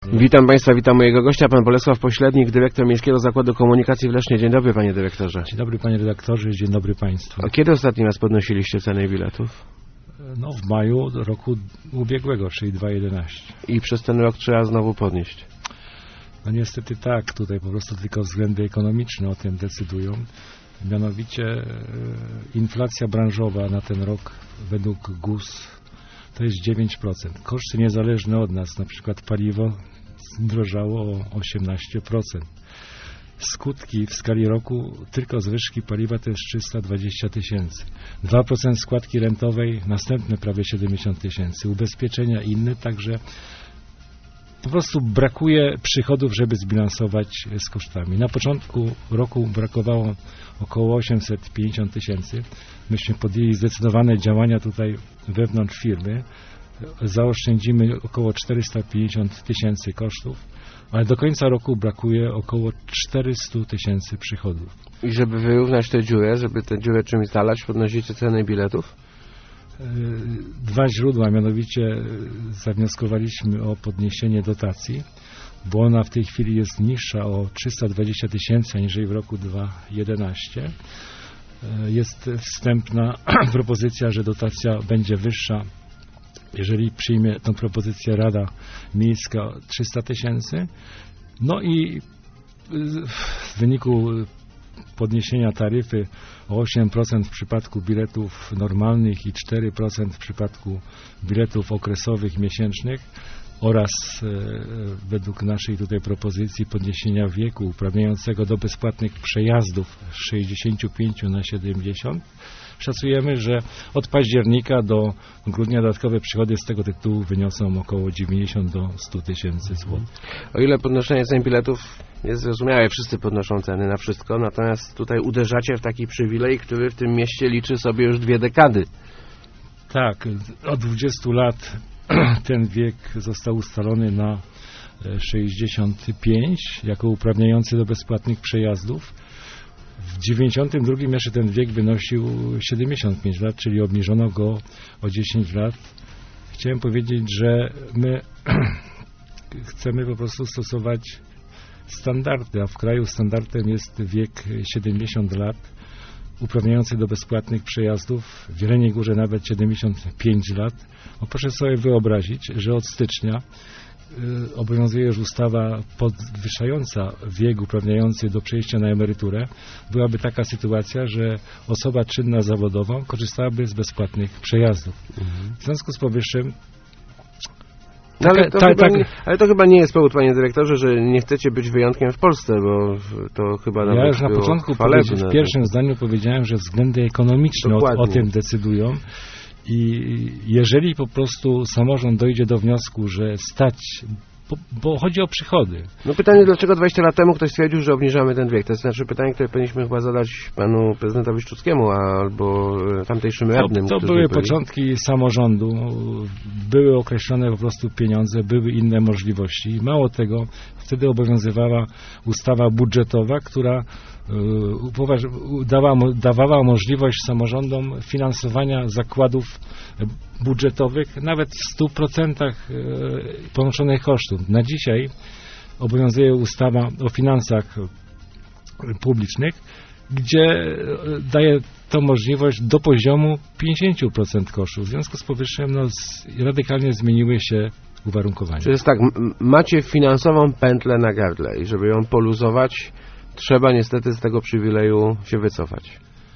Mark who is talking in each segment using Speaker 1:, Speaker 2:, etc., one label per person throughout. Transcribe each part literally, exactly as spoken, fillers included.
Speaker 1: Witam Państwa, witam mojego gościa, pan Bolesław Poślednik, dyrektor Miejskiego Zakładu Komunikacji w Lesznie. Dzień dobry, panie dyrektorze.
Speaker 2: Dzień dobry, panie redaktorze, dzień dobry państwu.
Speaker 1: A kiedy ostatni raz podnosiliście cenę biletów?
Speaker 2: No w maju roku ubiegłego, czyli dwa tysiące jedenastego.
Speaker 1: I przez ten rok trzeba znowu podnieść?
Speaker 2: No niestety tak, tutaj po prostu tylko względy ekonomiczne o tym decydują. Mianowicie e, inflacja branżowa na ten rok według G U S to jest dziewięć procent. Koszty niezależne od nas, na przykład paliwo zdrożało o osiemnaście procent. Skutki w skali roku tylko zwyżki paliwa to jest trzysta dwadzieścia tysięcy. dwa procent składki rentowej, następne prawie siedemdziesiąt tysięcy. Ubezpieczenia inne, także po prostu brakuje przychodów, żeby zbilansować z kosztami. Na początku roku brakowało około osiemset pięćdziesiąt tysięcy. Myśmy podjęli zdecydowane działania tutaj wewnątrz firmy. Zaoszczędzimy około czterysta pięćdziesiąt tysięcy kosztów, ale do końca roku brakuje około czterysta tysięcy przychodów.
Speaker 1: I żeby wyrównać tę dziurę, żeby tę dziurę czymś zalać, podnosicie ceny biletów?
Speaker 2: Dwa źródła, mianowicie zawnioskowaliśmy o podniesienie dotacji, bo ona w tej chwili jest niższa o trzysta dwadzieścia tysięcy aniżeli w roku dwa tysiące jedenastym. Jest wstępna propozycja, że dotacja będzie wyższa, jeżeli przyjmie tę propozycję Rada Miejska, trzysta tysięcy. No i w wyniku podniesienia taryfy o osiem procent w przypadku biletów normalnych i cztery procent w przypadku biletów okresowych, miesięcznych oraz e, według naszej tutaj propozycji podniesienia wieku uprawniającego do bezpłatnych przejazdów z sześćdziesięciu pięciu na siedemdziesiąt. Szacujemy, że od października do grudnia dodatkowe przychody z tego tytułu wyniosą około dziewięćdziesiąt do stu tysięcy złotych.
Speaker 1: O ile podnoszenie cen biletów jest zrozumiałe, wszyscy podnoszą ceny na wszystko, natomiast tutaj uderzacie w taki przywilej, który w tym mieście liczy sobie już dwie dekady.
Speaker 2: Tak, od dwudziestu lat ten wiek został ustalony na sześćdziesiąt pięć jako uprawniający do bezpłatnych przejazdów. W dziewięćdziesiątym drugim jeszcze ten wiek wynosił siedemdziesiąt pięć lat, czyli obniżono go o dziesięć lat. Chciałem powiedzieć, że my chcemy po prostu stosować standardy, a w kraju standardem jest wiek siedemdziesiąt lat, uprawniający do bezpłatnych przejazdów, w Jeleniej Górze nawet siedemdziesiąt pięć lat. No proszę sobie wyobrazić, że od stycznia y, obowiązuje już ustawa podwyższająca wiek uprawniający do przejścia na emeryturę. Byłaby taka sytuacja, że osoba czynna zawodowo korzystałaby z bezpłatnych przejazdów. Mhm. W związku z powyższym
Speaker 1: No ale, to ta, chyba ta, nie, ale to chyba nie jest powód, panie dyrektorze, że nie chcecie być wyjątkiem w Polsce, bo to chyba nawet
Speaker 2: Ja już na początku w pierwszym zdaniu powiedziałem, że względy ekonomiczne o, o tym decydują i jeżeli po prostu samorząd dojdzie do wniosku, że stać, bo, bo chodzi o przychody.
Speaker 1: No pytanie, dlaczego dwadzieścia lat temu ktoś stwierdził, że obniżamy ten wiek? To jest znaczy pytanie, które powinniśmy chyba zadać panu prezydentowi Szczuckiemu albo tamtejszym radnym.
Speaker 2: To, to były byli. początki samorządu, były określone po prostu pieniądze, były inne możliwości. Mało tego, wtedy obowiązywała ustawa budżetowa, która y, dawała, dawała możliwość samorządom finansowania zakładów budżetowych nawet w stu procentach ponoszonych kosztów. Na dzisiaj obowiązuje ustawa o finansach publicznych, gdzie daje to możliwość do poziomu pięćdziesiąt procent kosztów. W związku z powyższym no, radykalnie zmieniły się uwarunkowania.
Speaker 1: Czyli jest tak, macie finansową pętlę na gardle i żeby ją poluzować, trzeba niestety z tego przywileju się wycofać.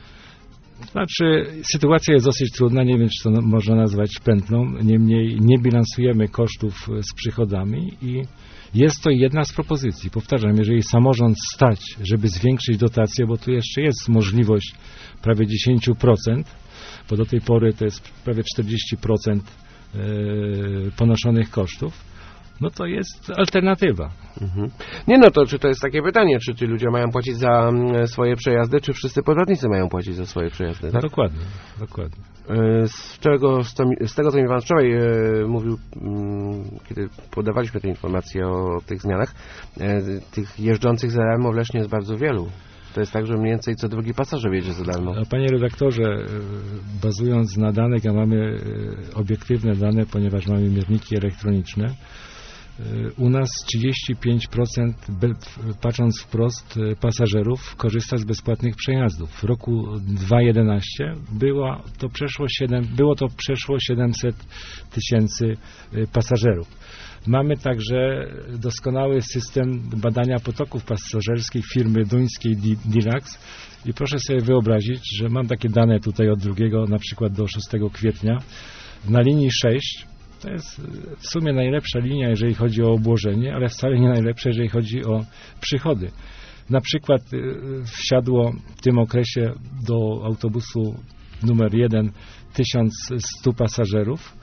Speaker 2: Znaczy, sytuacja jest dosyć trudna, nie wiem, czy to można nazwać pętlą, niemniej nie bilansujemy kosztów z przychodami i jest to jedna z propozycji. Powtarzam, jeżeli samorząd stać, żeby zwiększyć dotację, bo tu jeszcze jest możliwość prawie dziesięć procent, bo do tej pory to jest prawie czterdzieści procent ponoszonych kosztów, no to jest alternatywa.
Speaker 1: Mhm. Nie no, to czy to jest takie pytanie, czy ci ludzie mają płacić za swoje przejazdy, czy wszyscy podatnicy mają płacić za swoje przejazdy, tak?
Speaker 2: No dokładnie, dokładnie.
Speaker 1: Z, czego, z tego, co mi pan wczoraj e, mówił, m, kiedy podawaliśmy te informacje o tych zmianach, e, tych jeżdżących za darmo w Lesznie jest bardzo wielu. To jest tak, że mniej więcej co drugi pasażer jedzie za darmo.
Speaker 2: Panie redaktorze, bazując na danych, a mamy obiektywne dane, ponieważ mamy mierniki elektroniczne, U nas trzydzieści pięć procent, patrząc wprost, pasażerów korzysta z bezpłatnych przejazdów. W roku dwa tysiące jedenastym było to przeszło siedem, było to przeszło siedemset tysięcy pasażerów. Mamy także doskonały system badania potoków pasażerskich firmy duńskiej Dilax i proszę sobie wyobrazić, że mam takie dane tutaj od drugiego, na przykład do szóstego kwietnia. Na linii sześć to jest w sumie najlepsza linia, jeżeli chodzi o obłożenie, ale wcale nie najlepsza, jeżeli chodzi o przychody. Na przykład wsiadło w tym okresie do autobusu numer jeden tysiąc sto pasażerów,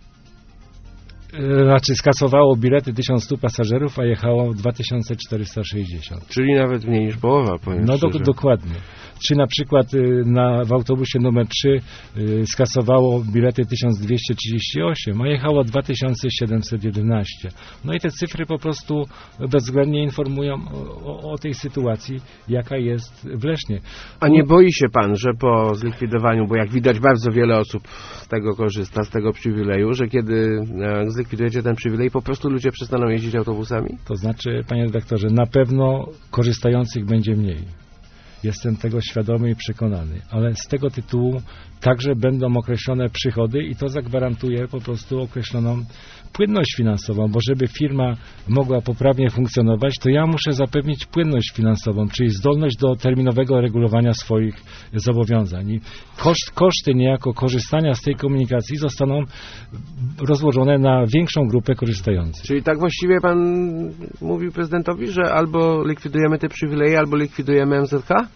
Speaker 2: znaczy skasowało bilety tysiąc sto pasażerów, a jechało dwa tysiące czterysta sześćdziesiąt.
Speaker 1: Czyli nawet mniej niż połowa, powiem
Speaker 2: No do, dokładnie. Czy na przykład na, w autobusie numer trzy y, skasowało bilety tysiąc dwieście trzydzieści osiem, a jechało dwa tysiące siedemset jedenaście. No i te cyfry po prostu bezwzględnie informują o, o, o tej sytuacji, jaka jest w Lesznie.
Speaker 1: A nie boi się pan, że po zlikwidowaniu, bo jak widać bardzo wiele osób z tego korzysta, z tego przywileju, że kiedy e, zlikwidujecie ten przywilej, po prostu ludzie przestaną jeździć autobusami?
Speaker 2: To znaczy, panie redaktorze, na pewno korzystających będzie mniej. Jestem tego świadomy i przekonany, ale z tego tytułu także będą określone przychody i to zagwarantuje po prostu określoną płynność finansową, bo żeby firma mogła poprawnie funkcjonować, to ja muszę zapewnić płynność finansową, czyli zdolność do terminowego regulowania swoich zobowiązań. I koszt, koszty niejako korzystania z tej komunikacji zostaną rozłożone na większą grupę korzystających.
Speaker 1: Czyli tak właściwie pan mówił prezydentowi, że albo likwidujemy te przywileje, albo likwidujemy M Z K?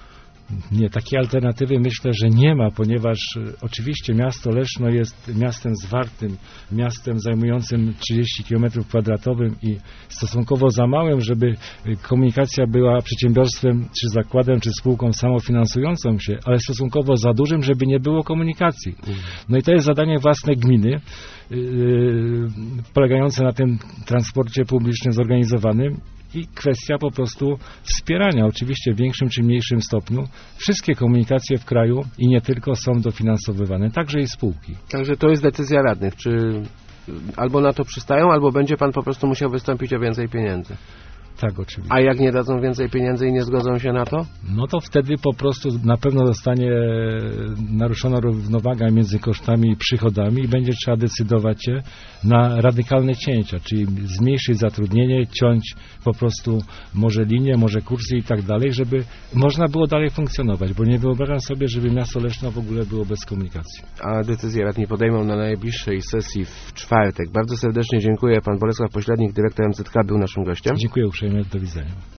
Speaker 2: Nie, takiej alternatywy myślę, że nie ma, ponieważ oczywiście miasto Leszno jest miastem zwartym, miastem zajmującym trzydzieści kilometrów kwadratowych i stosunkowo za małym, żeby komunikacja była przedsiębiorstwem, czy zakładem, czy spółką samofinansującą się, ale stosunkowo za dużym, żeby nie było komunikacji. No i to jest zadanie własne gminy, yy, polegające na tym transporcie publicznym zorganizowanym, i kwestia po prostu wspierania, oczywiście w większym czy mniejszym stopniu. Wszystkie komunikacje w kraju i nie tylko są dofinansowywane, także i spółki.
Speaker 1: Także to jest decyzja radnych. Czy albo na to przystają, albo będzie pan po prostu musiał wystąpić o więcej pieniędzy?
Speaker 2: Tak, oczywiście.
Speaker 1: A jak nie dadzą więcej pieniędzy i nie zgodzą się na to?
Speaker 2: No to wtedy po prostu na pewno zostanie naruszona równowaga między kosztami i przychodami i będzie trzeba decydować się na radykalne cięcia, czyli zmniejszyć zatrudnienie, ciąć po prostu może linie, może kursy i tak dalej, żeby można było dalej funkcjonować, bo nie wyobrażam sobie, żeby miasto Leszno w ogóle było bez komunikacji.
Speaker 1: A decyzję radni podejmą na najbliższej sesji w czwartek. Bardzo serdecznie dziękuję. Pan Bolesław Pośladnik, dyrektor M Z K, był naszym gościem.
Speaker 2: Dziękuję uprzejmie. Do widzenia.